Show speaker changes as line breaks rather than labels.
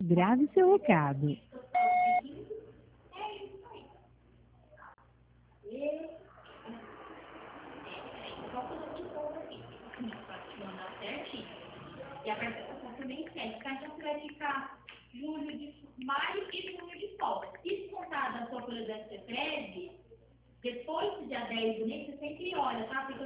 Grave seu recado.
E a participação também segue. Então, você vai ficar maio e junho de folga. Se descontar da sua folha da CETESB, depois do dia 10 do mês, você sempre olha, tá? Porque